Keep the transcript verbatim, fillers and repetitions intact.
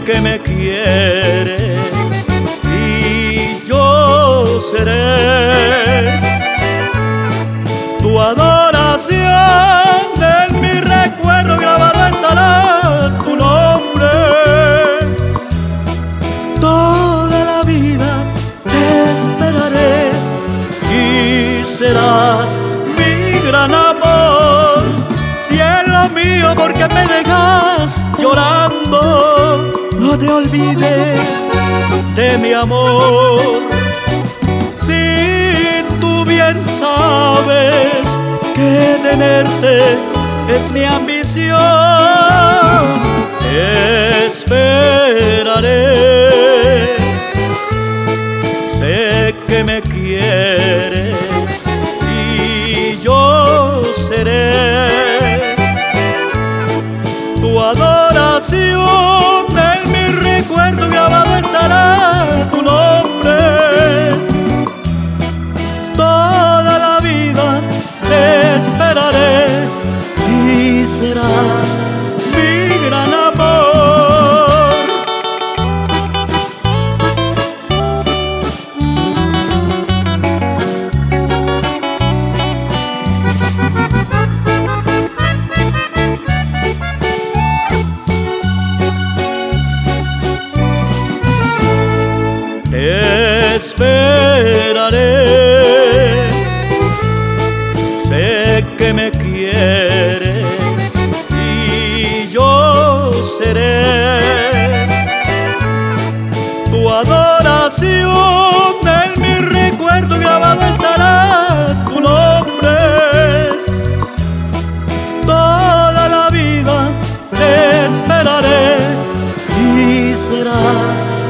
que me quieres y yo seré tu adoración. En mi recuerdo grabado estará tu nombre. Toda la vida te esperaré y serás mi gran amor. Cielo mío, ¿por qué me dejas llorando? No te olvides de mi amor. Si tú bien sabes que tenerte es mi ambición, te esperaré. Sé que me quieres y yo seré tu adoración. En mi recuerdo grabado estará tu nombre. Toda la vida te esperaré y serás mi gran amor. Te esperaré. Sé que me quieres y yo seré tu adoración. En mi recuerdo grabado estará tu nombre. Toda la vida te esperaré y serás